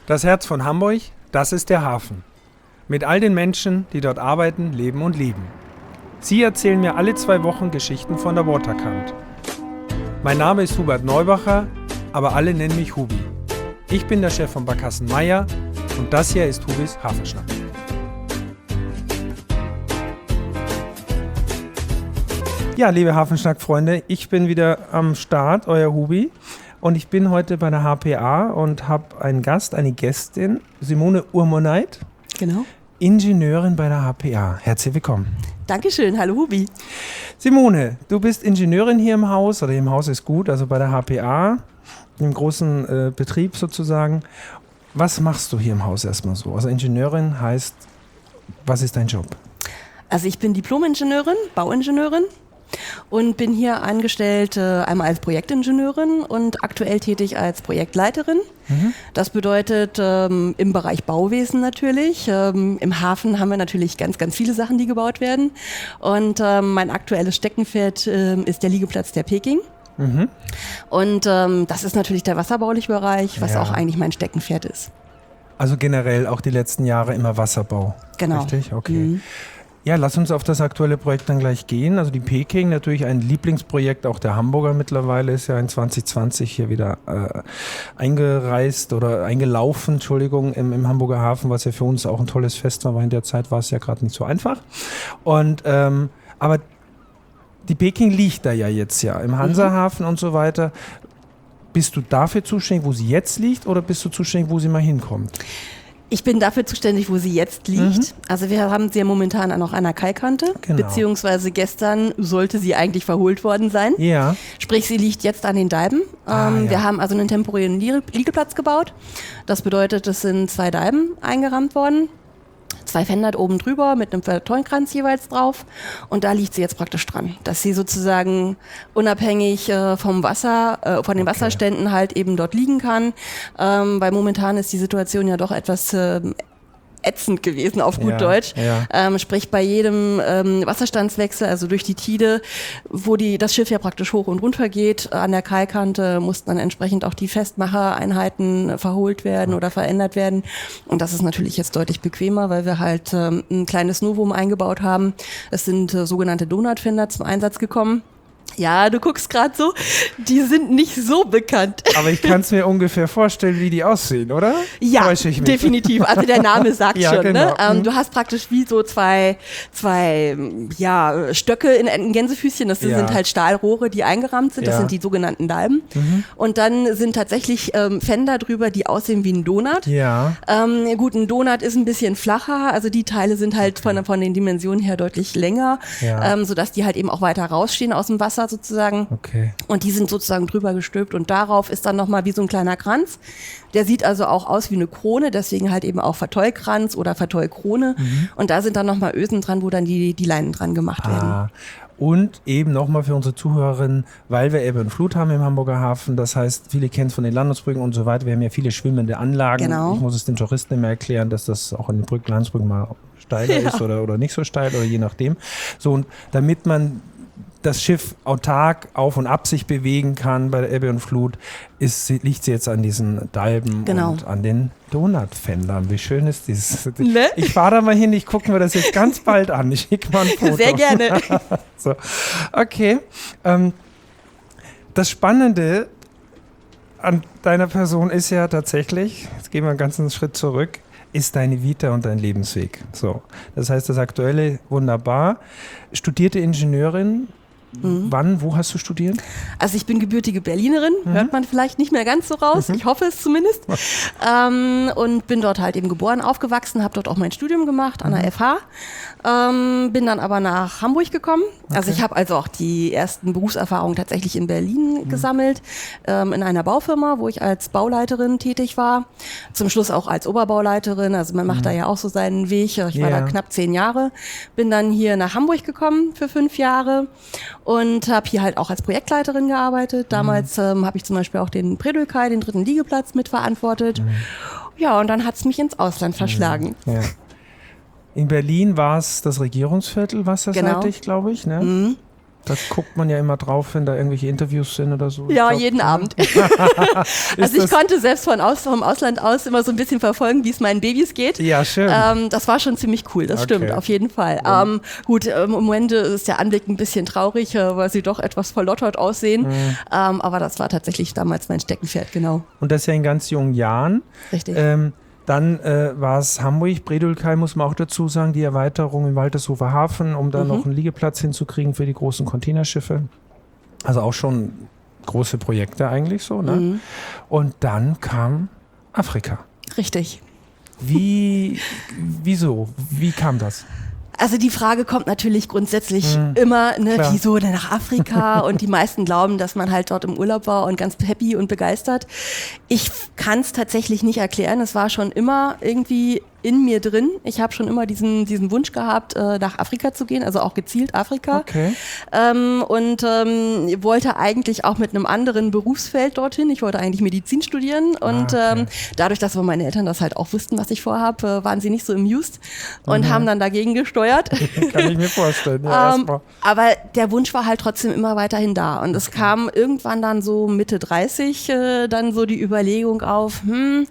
Das Herz von Hamburg, das ist der Hafen. Mit all den Menschen, die dort arbeiten, leben und lieben. Sie erzählen mir alle 2 Wochen Geschichten von der Waterkant. Mein Name ist Hubert Neubacher, aber alle nennen mich Hubi. Ich bin der Chef von Barkassen Meier und das hier ist Hubis Hafenschnack. Ja, liebe Hafenschnack-Freunde, ich bin wieder am Start, euer Hubi. Und ich bin heute bei der HPA und habe einen Gast, eine Gästin, Simone Urmoneit. Genau. Ingenieurin bei der HPA. Herzlich willkommen. Dankeschön, hallo Hubi. Simone, du bist Ingenieurin hier im Haus, oder im Haus ist gut, also bei der HPA, im großen Betrieb sozusagen. Was machst du hier im Haus erstmal so? Also Ingenieurin heißt, was ist dein Job? Also ich bin Diplom-Ingenieurin, Bauingenieurin und bin hier angestellt einmal als Projektingenieurin und aktuell tätig als Projektleiterin. Das bedeutet im Bereich Bauwesen natürlich. Im Hafen haben wir natürlich ganz, ganz viele Sachen, die gebaut werden. Und mein aktuelles Steckenpferd ist der Liegeplatz der Peking. Und das ist natürlich der wasserbauliche Bereich, was auch eigentlich mein Steckenpferd ist. Also generell auch die letzten Jahre immer Wasserbau. Genau. Richtig? Okay. Ja, lass uns auf das aktuelle Projekt dann gleich gehen. Also die Peking, natürlich ein Lieblingsprojekt auch der Hamburger mittlerweile, ist ja in 2020 hier wieder eingereist oder eingelaufen, Entschuldigung, im Hamburger Hafen, was ja für uns auch ein tolles Fest war, weil in der Zeit war es ja gerade nicht so einfach. Und aber die Peking liegt da ja jetzt im Hansahafen und so weiter. Bist du dafür zuständig, wo sie jetzt liegt, oder bist du zuständig, wo sie mal hinkommt? Ich bin dafür zuständig, wo sie jetzt liegt. Also wir haben sie ja momentan noch an der Kaikante, beziehungsweise gestern sollte sie eigentlich verholt worden sein. Ja. Sprich, sie liegt jetzt an den Dalben. Wir haben also einen temporären Liegeplatz gebaut. Das bedeutet, es sind 2 Dalben eingerammt worden. 2 Fender oben drüber mit einem Verteunkranz jeweils drauf, und da liegt sie jetzt praktisch dran, dass sie sozusagen unabhängig vom Wasser, von den Wasserständen halt eben dort liegen kann, weil momentan ist die Situation ja doch etwas ätzend gewesen, auf gut Deutsch. Ja. Sprich, bei jedem Wasserstandswechsel, also durch die Tide, wo das Schiff ja praktisch hoch und runter geht, an der Kaikante mussten dann entsprechend auch die Festmachereinheiten verholt werden oder verändert werden. Und das ist natürlich jetzt deutlich bequemer, weil wir halt ein kleines Novum eingebaut haben. Es sind sogenannte Donutfender zum Einsatz gekommen. Ja, du guckst gerade so, die sind nicht so bekannt. Aber ich kann es mir ungefähr vorstellen, wie die aussehen, oder? Ja, definitiv. Also der Name sagt schon. Genau. Ne? Du hast praktisch wie so zwei Stöcke in Gänsefüßchen. Das sind halt Stahlrohre, die eingerammt sind. Das sind die sogenannten Dalben. Und dann sind tatsächlich Fender drüber, die aussehen wie ein Donut. Ja. Gut, ein Donut ist ein bisschen flacher. Also die Teile sind halt von den Dimensionen her deutlich länger, sodass die halt eben auch weiter rausstehen aus dem Wasser sozusagen. Okay. Und die sind sozusagen drüber gestülpt und darauf ist dann nochmal wie so ein kleiner Kranz. Der sieht also auch aus wie eine Krone, deswegen halt eben auch Verteukranz oder Verteukrone. Und da sind dann nochmal Ösen dran, wo dann die Leinen dran gemacht werden. Und eben nochmal für unsere Zuhörerinnen, weil wir Ebbe und Flut haben im Hamburger Hafen, das heißt, viele kennen es von den Landungsbrücken und so weiter, wir haben ja viele schwimmende Anlagen. Genau. Ich muss es den Touristen immer erklären, dass das auch in den Landungsbrücken mal steiler ist oder nicht so steil oder je nachdem. So, und damit man das Schiff autark auf und ab sich bewegen kann bei der Ebbe und Flut, liegt sie jetzt an diesen Dalben und an den Donutfendern. Wie schön ist dieses? Ne? Ich fahre da mal hin, ich gucke mir das jetzt ganz bald an. Ich schicke mal ein Foto. Sehr gerne. So. Okay. Das Spannende an deiner Person ist ja tatsächlich, jetzt gehen wir einen ganzen Schritt zurück, ist deine Vita und dein Lebensweg. So. Das heißt, das Aktuelle wunderbar. Studierte Ingenieurin. Wann, wo hast du studiert? Also ich bin gebürtige Berlinerin, hört man vielleicht nicht mehr ganz so raus, ich hoffe es zumindest. Und bin dort halt eben geboren, aufgewachsen, habe dort auch mein Studium gemacht an der FH. Bin dann aber nach Hamburg gekommen. Okay. Also ich habe also auch die ersten Berufserfahrungen tatsächlich in Berlin gesammelt, in einer Baufirma, wo ich als Bauleiterin tätig war. Zum Schluss auch als Oberbauleiterin, also man macht da ja auch so seinen Weg. Ich war da knapp 10 Jahre, bin dann hier nach Hamburg gekommen für 5 Jahre und habe hier halt auch als Projektleiterin gearbeitet. Damals habe ich zum Beispiel auch den Predökai, den 3. Liegeplatz, mitverantwortet. Ja, und dann hat es mich ins Ausland verschlagen. Ja. In Berlin war es das Regierungsviertel, wasserseitig, glaube ich, ne? Da guckt man ja immer drauf, wenn da irgendwelche Interviews sind oder so. Ja, jeden Abend. Also ich konnte selbst vom Ausland aus immer so ein bisschen verfolgen, wie es meinen Babys geht. Ja, schön. Das war schon ziemlich cool, das stimmt, auf jeden Fall. Gut, im Moment ist der Anblick ein bisschen traurig, weil sie doch etwas verlottert aussehen. Aber das war tatsächlich damals mein Steckenpferd, genau. Und das ja in ganz jungen Jahren. Richtig. Dann war es Hamburg, Bredulkheim, muss man auch dazu sagen, die Erweiterung im Waltershofer Hafen, um da noch einen Liegeplatz hinzukriegen für die großen Containerschiffe. Also auch schon große Projekte eigentlich so. Ne? Und dann kam Afrika. Richtig. Wieso? Wie kam das? Also die Frage kommt natürlich grundsätzlich immer, ne, wieso denn nach Afrika? Und die meisten glauben, dass man halt dort im Urlaub war und ganz happy und begeistert. Ich kann es tatsächlich nicht erklären. Es war schon immer irgendwie in mir drin. Ich habe schon immer diesen Wunsch gehabt, nach Afrika zu gehen, also auch gezielt Afrika. Okay. Und wollte eigentlich auch mit einem anderen Berufsfeld dorthin. Ich wollte eigentlich Medizin studieren und dadurch, dass meine Eltern das halt auch wussten, was ich vorhabe, waren sie nicht so amused und haben dann dagegen gesteuert. Kann ich mir vorstellen. Ja, aber der Wunsch war halt trotzdem immer weiterhin da und es kam irgendwann dann so Mitte 30 dann so die Überlegung auf,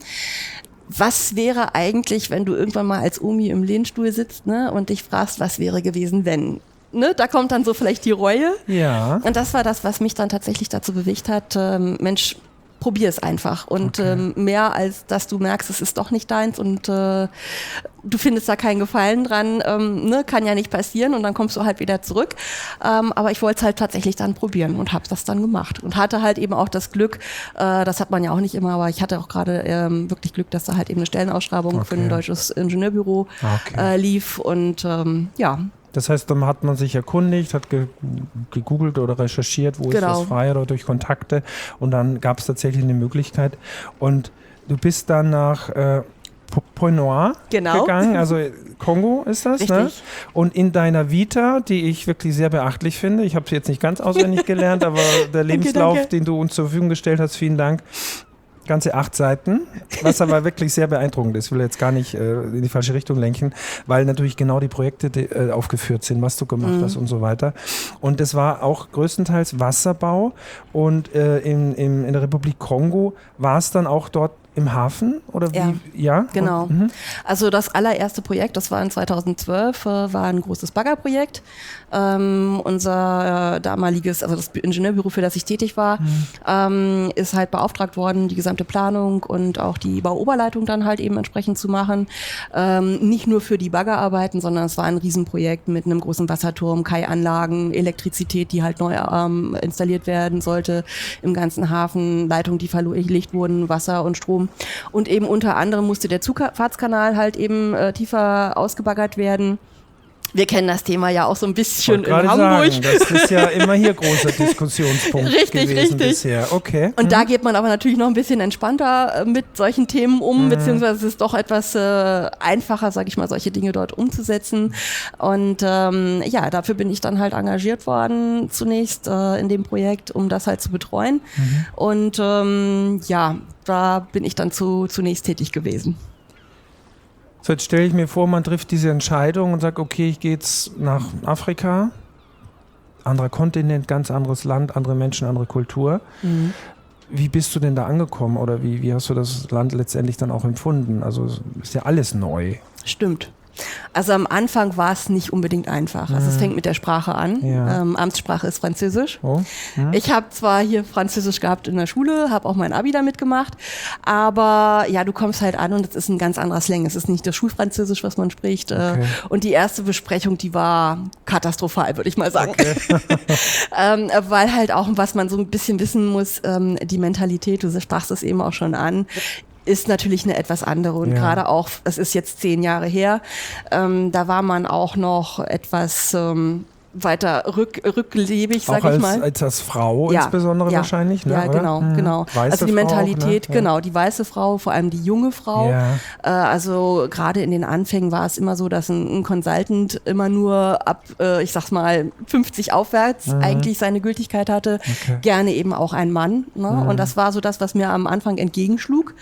was wäre eigentlich, wenn du irgendwann mal als Omi im Lehnstuhl sitzt, ne, und dich fragst, was wäre gewesen, wenn? Ne, da kommt dann so vielleicht die Reue. Ja. Und das war das, was mich dann tatsächlich dazu bewegt hat, Mensch, probier es einfach. Und mehr als, dass du merkst, es ist doch nicht deins und du findest da keinen Gefallen dran, ne, kann ja nicht passieren und dann kommst du halt wieder zurück. Aber ich wollte es halt tatsächlich dann probieren und habe das dann gemacht. Und hatte halt eben auch das Glück, das hat man ja auch nicht immer, aber ich hatte auch gerade wirklich Glück, dass da halt eben eine Stellenausschreibung für ein deutsches Ingenieurbüro lief und ja. Das heißt, dann hat man sich erkundigt, hat gegoogelt oder recherchiert, wo ist das frei oder durch Kontakte und dann gab es tatsächlich eine Möglichkeit und du bist dann nach Point Noir gegangen, also Kongo ist das, ne? Und in deiner Vita, die ich wirklich sehr beachtlich finde, ich habe sie jetzt nicht ganz auswendig gelernt, aber der Lebenslauf, den du uns zur Verfügung gestellt hast, vielen Dank. Ganze 8 Seiten, was aber wirklich sehr beeindruckend ist. Ich will jetzt gar nicht in die falsche Richtung lenken, weil natürlich genau die Projekte aufgeführt sind, was du gemacht hast und so weiter. Und es war auch größtenteils Wasserbau und in der Republik Kongo war es dann auch dort im Hafen oder wie? Ja, genau. Also das allererste Projekt, das war in 2012, war ein großes Baggerprojekt. Unser damaliges, also das Ingenieurbüro, für das ich tätig war, ist halt beauftragt worden, die gesamte Planung und auch die Bauoberleitung dann halt eben entsprechend zu machen. Nicht nur für die Baggerarbeiten, sondern es war ein Riesenprojekt mit einem großen Wasserturm, Kaianlagen, Elektrizität, die halt neu installiert werden sollte im ganzen Hafen, Leitungen, die verlegt wurden, Wasser und Strom. Und eben unter anderem musste der Zufahrtskanal halt eben tiefer ausgebaggert werden. Wir kennen das Thema ja auch so ein bisschen in Hamburg. Sagen, das ist ja immer hier großer Diskussionspunkt gewesen bisher. Okay. Und da geht man aber natürlich noch ein bisschen entspannter mit solchen Themen um, beziehungsweise es ist doch etwas einfacher, sage ich mal, solche Dinge dort umzusetzen. Und ja, dafür bin ich dann halt engagiert worden zunächst in dem Projekt, um das halt zu betreuen. Und ja, da bin ich dann zunächst tätig gewesen. So, jetzt stelle ich mir vor, man trifft diese Entscheidung und sagt, okay, ich gehe jetzt nach Afrika, anderer Kontinent, ganz anderes Land, andere Menschen, andere Kultur. Wie bist du denn da angekommen oder wie hast du das Land letztendlich dann auch empfunden? Also ist ja alles neu. Stimmt. Also am Anfang war es nicht unbedingt einfach. Also es fängt mit der Sprache an. Ja. Amtssprache ist Französisch. Oh. Ich habe zwar hier Französisch gehabt in der Schule, habe auch mein Abi damit gemacht, aber ja, du kommst halt an und es ist ein ganz anderer Slang. Es ist nicht das Schulfranzösisch, was man spricht. Okay. Und die erste Besprechung, die war katastrophal, würde ich mal sagen. Okay. Weil halt auch, was man so ein bisschen wissen muss, die Mentalität, du sprachst es eben auch schon an, ist natürlich eine etwas andere und gerade auch, es ist jetzt 10 Jahre her, da war man auch noch etwas weiter rücklebig, sag ich mal. Auch als Frau insbesondere wahrscheinlich, ne? Ja, genau. Weiße also die Mentalität, Frau, ne? genau, die weiße Frau, vor allem die junge Frau. Ja. Also gerade in den Anfängen war es immer so, dass ein Consultant immer nur ab, ich sag's mal, 50 aufwärts eigentlich seine Gültigkeit hatte. Okay. Gerne eben auch ein Mann. Ne? Und das war so das, was mir am Anfang entgegenschlug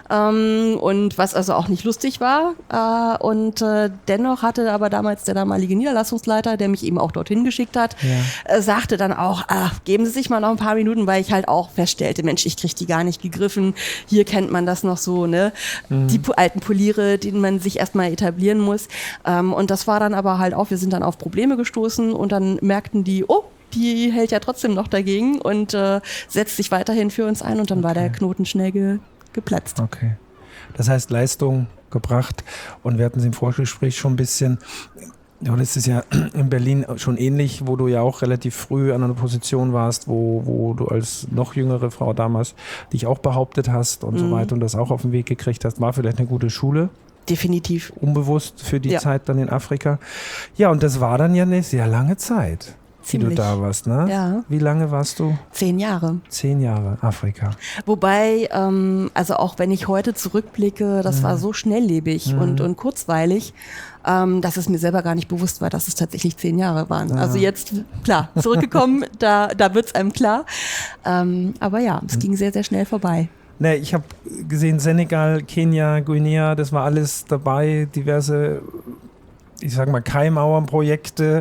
und was also auch nicht lustig war. Und dennoch hatte aber damals der damalige Niederlassungsleiter, der mich eben auch dorthin geschickt hat, sagte dann auch, geben Sie sich mal noch ein paar Minuten, weil ich halt auch feststellte, Mensch, ich kriege die gar nicht gegriffen. Hier kennt man das noch so, ne? Die alten Poliere, denen man sich erstmal etablieren muss. Und das war dann aber halt auch, wir sind dann auf Probleme gestoßen und dann merkten die, die hält ja trotzdem noch dagegen und setzt sich weiterhin für uns ein und dann war der Knoten schnell geplatzt. Okay. Das heißt, Leistung gebracht und wir hatten es im Vorgespräch schon ein bisschen, das ist ja in Berlin schon ähnlich, wo du ja auch relativ früh an einer Position warst, wo du als noch jüngere Frau damals dich auch behauptet hast und so weiter und das auch auf den Weg gekriegt hast, war vielleicht eine gute Schule. Definitiv. Unbewusst für die Zeit dann in Afrika. Ja, und das war dann ja eine sehr lange Zeit, wie du da warst, ne? Ja. Wie lange warst du? 10 Jahre. 10 Jahre, Afrika. Wobei, also auch wenn ich heute zurückblicke, das war so schnelllebig und kurzweilig, dass es mir selber gar nicht bewusst war, dass es tatsächlich 10 Jahre waren. Also jetzt, klar, zurückgekommen, da wird es einem klar. Aber ja, es ging sehr, sehr schnell vorbei. Ne, ich habe gesehen, Senegal, Kenia, Guinea, das war alles dabei, diverse, ich sage mal, Keimauernprojekte.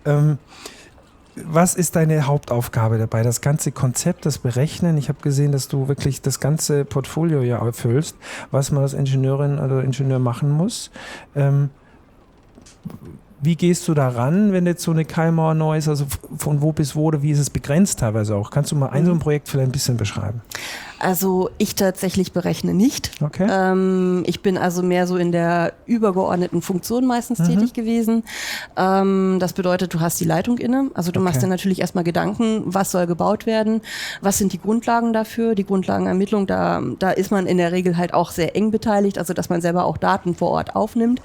Was ist deine Hauptaufgabe dabei? Das ganze Konzept, das Berechnen? Ich habe gesehen, dass du wirklich das ganze Portfolio ja erfüllst, was man als Ingenieurin oder Ingenieur machen muss. Wie gehst du da ran, wenn jetzt so eine Keimauer neu ist? Also von wo bis wo oder wie ist es begrenzt teilweise auch? Kannst du mal so ein Projekt vielleicht ein bisschen beschreiben? Also ich tatsächlich berechne nicht. Okay. Ich bin also mehr so in der übergeordneten Funktion meistens tätig gewesen. Das bedeutet, du hast die Leitung inne. Also du machst dir natürlich erstmal Gedanken, was soll gebaut werden, was sind die Grundlagen dafür, die Grundlagenermittlung. Da ist man in der Regel halt auch sehr eng beteiligt, also dass man selber auch Daten vor Ort aufnimmt.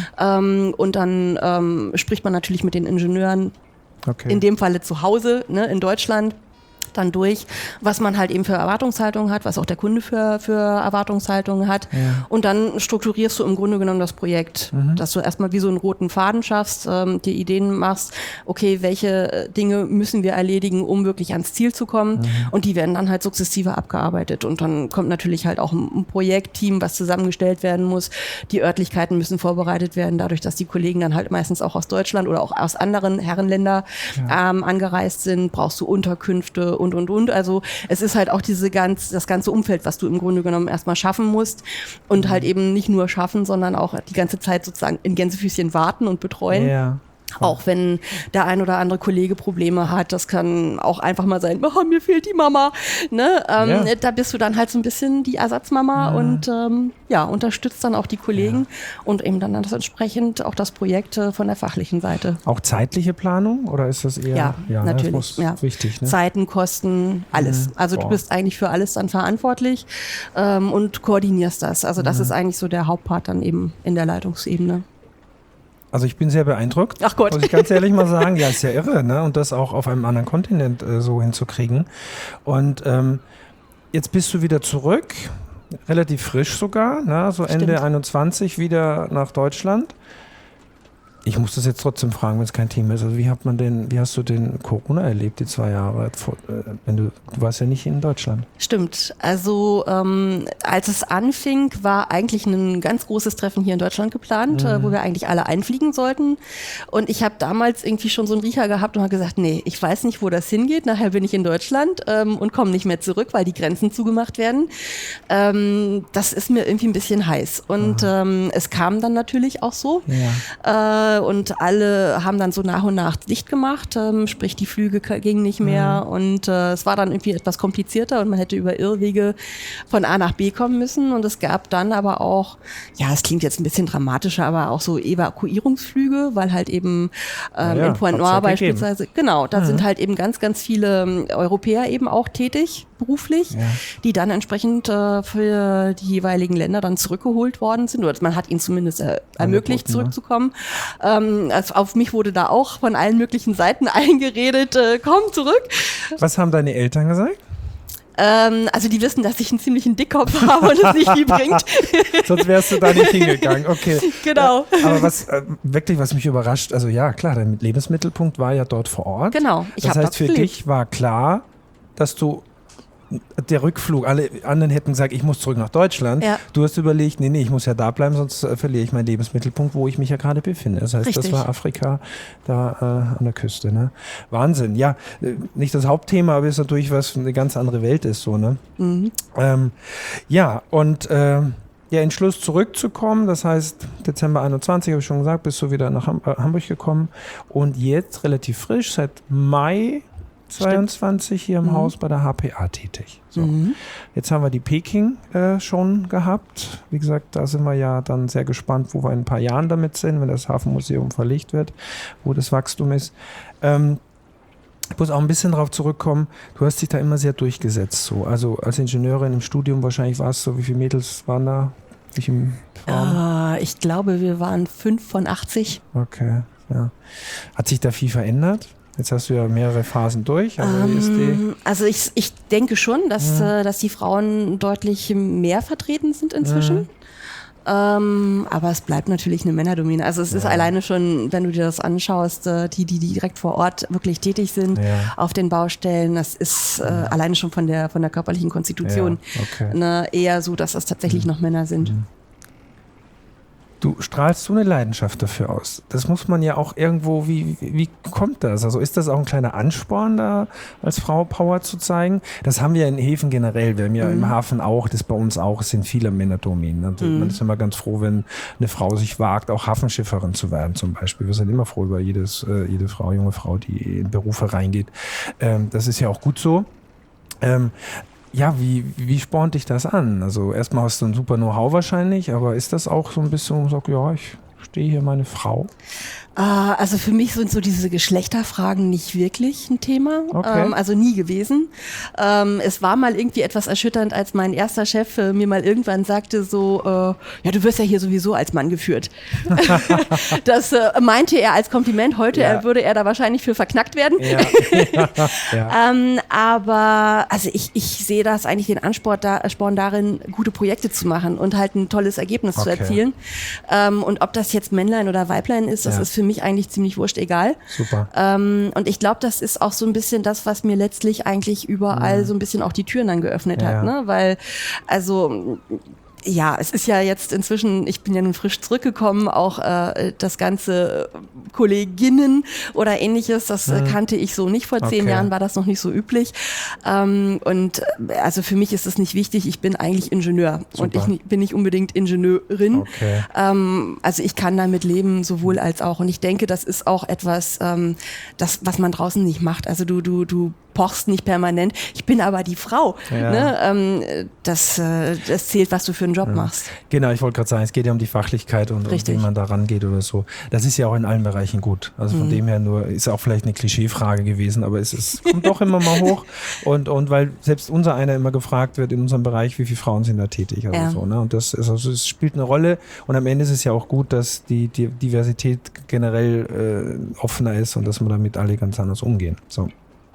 Und dann spricht man natürlich mit den Ingenieuren, in dem Falle zu Hause, ne, in Deutschland, dann durch, was man halt eben für Erwartungshaltungen hat, was auch der Kunde für Erwartungshaltungen hat. Ja. Und dann strukturierst du im Grunde genommen das Projekt, dass du erstmal wie so einen roten Faden schaffst, dir Ideen machst, okay, welche Dinge müssen wir erledigen, um wirklich ans Ziel zu kommen. Und die werden dann halt sukzessive abgearbeitet. Und dann kommt natürlich halt auch ein Projektteam, was zusammengestellt werden muss. Die Örtlichkeiten müssen vorbereitet werden, dadurch, dass die Kollegen dann halt meistens auch aus Deutschland oder auch aus anderen Herrenländern angereist sind, brauchst du Unterkünfte und. Also es ist halt auch das ganze Umfeld, was du im Grunde genommen erstmal schaffen musst und halt eben nicht nur schaffen, sondern auch die ganze Zeit sozusagen in Gänsefüßchen warten und betreuen. Ja. Auch wenn der ein oder andere Kollege Probleme hat, das kann auch einfach mal sein, mir fehlt die Mama. Ne? Da bist du dann halt so ein bisschen die Ersatzmama und unterstützt dann auch die Kollegen und eben dann das entsprechend auch das Projekt von der fachlichen Seite. Auch zeitliche Planung oder ist das eher? Ja, natürlich. Das ist wichtig, ne? Zeiten, Kosten, alles. Also du bist eigentlich für alles dann verantwortlich und koordinierst das. Also das ist eigentlich so der Hauptpart dann eben in der Leitungsebene. Also ich bin sehr beeindruckt, ach Gott, muss ich ganz ehrlich mal sagen. Ja, ist ja irre, ne? Und das auch auf einem anderen Kontinent so hinzukriegen. Und jetzt bist du wieder zurück, relativ frisch sogar, ne? So Ende 21 wieder nach Deutschland. Ich muss das jetzt trotzdem fragen, wenn es kein Thema ist. Also wie hast du den Corona erlebt, die 2 Jahre? Du warst ja nicht in Deutschland. Stimmt. Also als es anfing, war eigentlich ein ganz großes Treffen hier in Deutschland geplant, wo wir eigentlich alle einfliegen sollten. Und ich habe damals irgendwie schon so einen Riecher gehabt und habe gesagt, nee, ich weiß nicht, wo das hingeht. Nachher bin ich in Deutschland und komme nicht mehr zurück, weil die Grenzen zugemacht werden. Das ist mir irgendwie ein bisschen heiß. Und es kam dann natürlich auch so. Ja. Und alle haben dann so nach und nach dicht gemacht, sprich die Flüge gingen nicht mehr und es war dann irgendwie etwas komplizierter und man hätte über Irrwege von A nach B kommen müssen und es gab dann aber auch, es klingt jetzt ein bisschen dramatischer, aber auch so Evakuierungsflüge, weil halt eben in Pointe Noire beispielsweise, genau, da sind halt eben ganz, ganz viele Europäer eben auch tätig, beruflich, die dann entsprechend für die jeweiligen Länder dann zurückgeholt worden sind oder man hat ihnen zumindest ermöglicht, zurückzukommen. Also auf mich wurde da auch von allen möglichen Seiten eingeredet, komm zurück. Was haben deine Eltern gesagt? Also die wissen, dass ich einen ziemlichen Dickkopf habe und es nicht viel bringt. Sonst wärst du da nicht hingegangen, okay. Genau. Aber was mich überrascht, also ja klar, dein Lebensmittelpunkt war ja dort vor Ort. Genau. Das heißt, für dich war klar, dass du der Rückflug, alle anderen hätten gesagt, ich muss zurück nach Deutschland. Ja. Du hast überlegt, nee, ich muss ja da bleiben, sonst verliere ich meinen Lebensmittelpunkt, wo ich mich ja gerade befinde. Das heißt, Das war Afrika da an der Küste. Ne? Wahnsinn. Ja, nicht das Hauptthema, aber ist natürlich was, eine ganz andere Welt ist so. Ne? Mhm. Entschluss zurückzukommen, das heißt Dezember 21, habe ich schon gesagt, bist du wieder nach Hamburg gekommen und jetzt relativ frisch, seit Mai 22 hier im Haus bei der HPA tätig. So. Jetzt haben wir die Peking schon gehabt. Wie gesagt, da sind wir ja dann sehr gespannt, wo wir in ein paar Jahren damit sind, wenn das Hafenmuseum verlegt wird, wo das Wachstum ist. Ich muss auch ein bisschen darauf zurückkommen, du hast dich da immer sehr durchgesetzt. So. Also als Ingenieurin im Studium wahrscheinlich warst du, wie viele Mädels waren da? Wie viele Frauen? Ich glaube, wir waren 5 von 80. Okay, ja. Hat sich da viel verändert? Jetzt hast du ja mehrere Phasen durch. Also ich denke schon, dass die Frauen deutlich mehr vertreten sind inzwischen. Aber es bleibt natürlich eine Männerdomäne. Also es ist alleine schon, wenn du dir das anschaust, die direkt vor Ort wirklich tätig sind auf den Baustellen, das ist alleine schon von der körperlichen Konstitution eher so, dass es tatsächlich noch Männer sind. Du strahlst so eine Leidenschaft dafür aus. Das muss man ja auch irgendwo, wie kommt das? Also ist das auch ein kleiner Ansporn, da als Frau Power zu zeigen? Das haben wir in Häfen generell. Wir haben ja im Hafen auch, das bei uns auch, es sind viele Männerdomänen. Also man ist immer ganz froh, wenn eine Frau sich wagt, auch Hafenschifferin zu werden zum Beispiel. Wir sind immer froh über jede Frau, junge Frau, die in Berufe reingeht. Das ist ja auch gut so. Wie spornt dich das an? Also erstmal hast du ein super Know-how wahrscheinlich, aber ist das auch so ein bisschen, wo man sagt, ja, ich stehe hier meine Frau? Also für mich sind so diese Geschlechterfragen nicht wirklich ein Thema, also nie gewesen. Es war mal irgendwie etwas erschütternd, als mein erster Chef mir mal irgendwann sagte so, du wirst ja hier sowieso als Mann geführt. Das meinte er als Kompliment, heute würde er da wahrscheinlich für verknackt werden. Aber also ich sehe das eigentlich den Ansporn darin, gute Projekte zu machen und halt ein tolles Ergebnis zu erzielen. Und ob das jetzt Männlein oder Weiblein ist, das ist für mich eigentlich ziemlich wurscht egal. Super. Und ich glaube, das ist auch so ein bisschen das, was mir letztlich eigentlich überall so ein bisschen auch die Türen dann geöffnet hat, ne? Weil, also es ist ja jetzt inzwischen, ich bin ja nun frisch zurückgekommen, auch das ganze Kolleginnen oder ähnliches, das kannte ich so nicht. Vor 10 Jahren war das noch nicht so üblich. Und also für mich ist es nicht wichtig, ich bin eigentlich Ingenieur. Super. Und ich bin nicht unbedingt Ingenieurin. Okay. Also ich kann damit leben, sowohl als auch. Und ich denke, das ist auch etwas, was man draußen nicht macht. Also du pochst nicht permanent. Ich bin aber die Frau. Ja. Ne? Das zählt, was du für einen Job machst. Genau, ich wollte gerade sagen, es geht ja um die Fachlichkeit und wie man da rangeht oder so. Das ist ja auch in allen Bereichen gut. Also von dem her ist auch vielleicht eine Klischeefrage gewesen, aber es kommt doch immer mal hoch. Und weil selbst unser einer immer gefragt wird in unserem Bereich, wie viele Frauen sind da tätig. Also so, ne? Und das ist, also es spielt eine Rolle. Und am Ende ist es ja auch gut, dass die Diversität generell offener ist und dass wir damit alle ganz anders umgehen. So.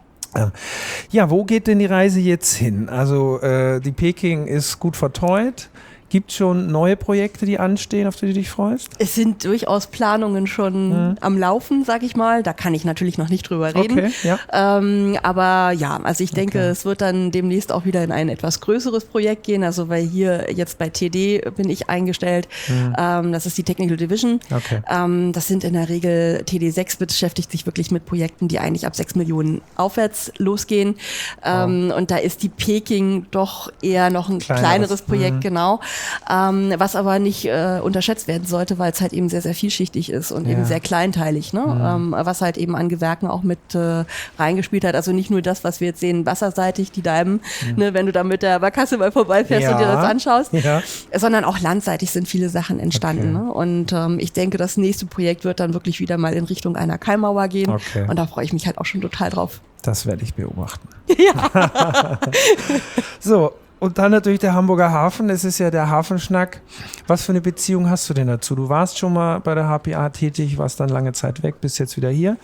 Wo geht denn die Reise jetzt hin? Also die Peking ist gut verteut. Gibt es schon neue Projekte, die anstehen, auf die du dich freust? Es sind durchaus Planungen schon am Laufen, sag ich mal. Da kann ich natürlich noch nicht drüber reden. Okay, ja. Aber ja, also ich denke, es wird dann demnächst auch wieder in ein etwas größeres Projekt gehen. Also weil hier jetzt bei TD bin ich eingestellt. Das ist die Technical Division. Okay. Das sind in der Regel, TD6 beschäftigt sich wirklich mit Projekten, die eigentlich ab 6 Millionen aufwärts losgehen. Und da ist die Peking doch eher noch ein kleineres Projekt, genau. Was aber nicht unterschätzt werden sollte, weil es halt eben sehr, sehr vielschichtig ist und eben sehr kleinteilig, ne? Was halt eben an Gewerken auch mit reingespielt hat. Also nicht nur das, was wir jetzt sehen, wasserseitig, die Dalben, ne, wenn du da mit der Barkasse mal vorbeifährst und dir das anschaust, sondern auch landseitig sind viele Sachen entstanden. Okay. Ne? Und ich denke, das nächste Projekt wird dann wirklich wieder mal in Richtung einer Keimauer gehen. Okay. Und da freue ich mich halt auch schon total drauf. Das werde ich beobachten. Ja. So. Und dann natürlich der Hamburger Hafen, es ist ja der Hafenschnack. Was für eine Beziehung hast du denn dazu? Du warst schon mal bei der HPA tätig, warst dann lange Zeit weg, bist jetzt wieder hier.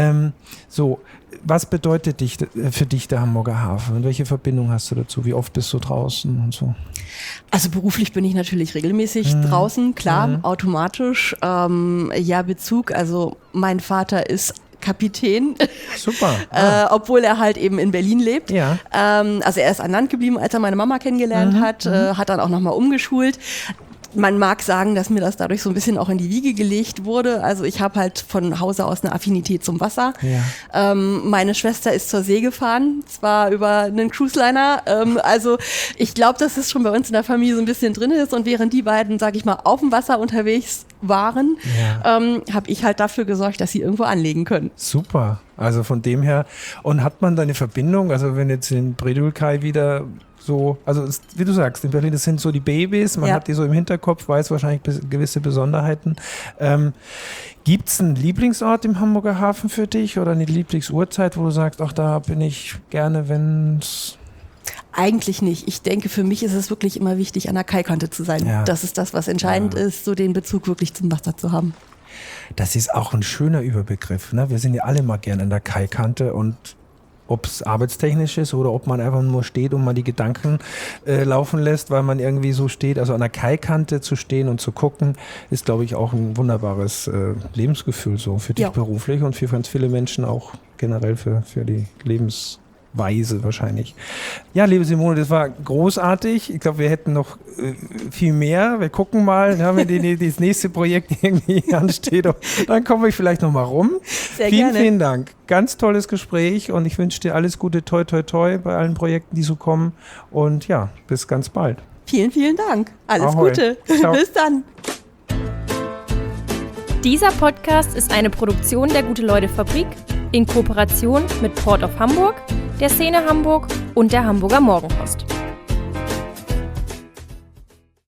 Was bedeutet für dich der Hamburger Hafen? Und welche Verbindung hast du dazu? Wie oft bist du draußen und so? Also beruflich bin ich natürlich regelmäßig draußen, klar, automatisch. Bezug. Also mein Vater ist Kapitän. Super. Obwohl er halt eben in Berlin lebt. Ja. Also er ist an Land geblieben, als er meine Mama kennengelernt hat, hat dann auch nochmal umgeschult. Man mag sagen, dass mir das dadurch so ein bisschen auch in die Wiege gelegt wurde. Also ich habe halt von Hause aus eine Affinität zum Wasser. Ja. Meine Schwester ist zur See gefahren, zwar über einen Cruise-Liner. Also ich glaube, dass es schon bei uns in der Familie so ein bisschen drin ist. Und während die beiden, sage ich mal, auf dem Wasser unterwegs waren, habe ich halt dafür gesorgt, dass sie irgendwo anlegen können. Super. Also von dem her. Und hat man da eine Verbindung? Also wenn jetzt in Bredulkai wieder so, also wie du sagst, in Berlin, das sind so die Babys, man hat die so im Hinterkopf, weiß wahrscheinlich gewisse Besonderheiten. Gibt es einen Lieblingsort im Hamburger Hafen für dich oder eine Lieblingsuhrzeit, wo du sagst, ach, da bin ich gerne, wenn es... Eigentlich nicht. Ich denke, für mich ist es wirklich immer wichtig, an der Kaikante zu sein. Ja. Das ist das, was entscheidend ist, so den Bezug wirklich zum Wasser zu haben. Das ist auch ein schöner Überbegriff. Ne? Wir sind ja alle mal gern an der Kaikante und ob es arbeitstechnisch ist oder ob man einfach nur steht und mal die Gedanken laufen lässt, weil man irgendwie so steht. Also an der Kaikante zu stehen und zu gucken, ist, glaube ich, auch ein wunderbares Lebensgefühl so für dich beruflich und für ganz viele Menschen auch generell für die Lebensweise wahrscheinlich. Ja, liebe Simone, das war großartig. Ich glaube, wir hätten noch viel mehr. Wir gucken mal, wenn das nächste Projekt irgendwie ansteht. Dann komme ich vielleicht noch mal rum. Sehr gerne. Vielen Dank. Ganz tolles Gespräch und ich wünsche dir alles Gute, toi, toi, toi bei allen Projekten, die so kommen. Und ja, bis ganz bald. Vielen, vielen Dank. Alles Ahoi. Gute. Ciao. Bis dann. Dieser Podcast ist eine Produktion der Gute-Leute-Fabrik in Kooperation mit Port of Hamburg, der Szene Hamburg und der Hamburger Morgenpost.